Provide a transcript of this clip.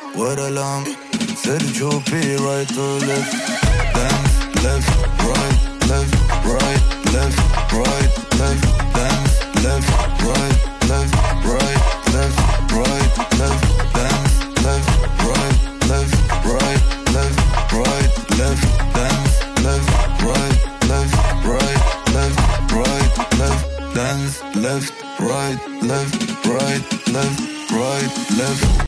with a lamp. Said it you'll be right to left. Dance, left, right, left, right, left, right, left. Dance, left, right, left, right, left, right, left. Dance, left, right, left, right, left, right, left. Dance, left, right, left, right, left, right, left. Dance, left, right, left, right, left, right, left.